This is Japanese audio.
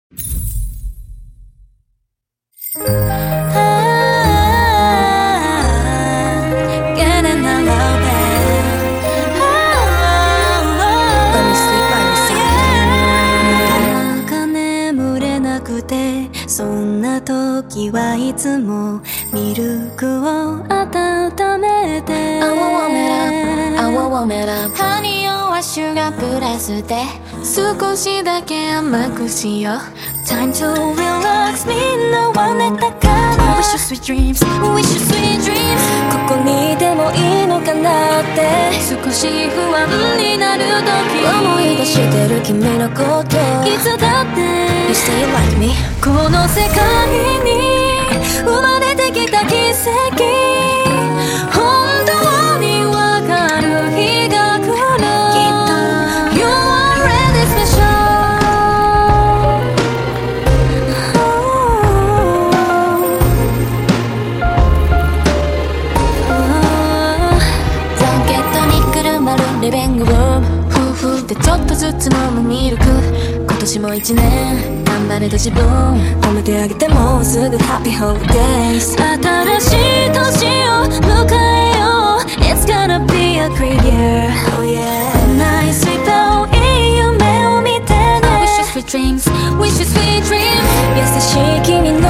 そんな時はいつもミルクを温めて泡をメラハニーはシュガープラスで少しだけ甘くしよう Time to relax みんなは寝たかな Wish you sweet dreams Wish you sweet dreams ここにいてもいいのかなって少し不安になる時思い出してる君のこといつだって You say you like me この世界に生まれてきた奇跡本当にわかる日が来る You are really special ブランケットにくるまるリビングルーム夫婦でちょっとずつ飲むミルク今年も一年頑張れた自分褒めてあげてもうすぐ Happy Holidays 新しい年を迎えよう It's gonna be a great year Oh yeah Night sleep いい夢を見てね Wish you sweet dreams Wish you sweet dreams 優しい君の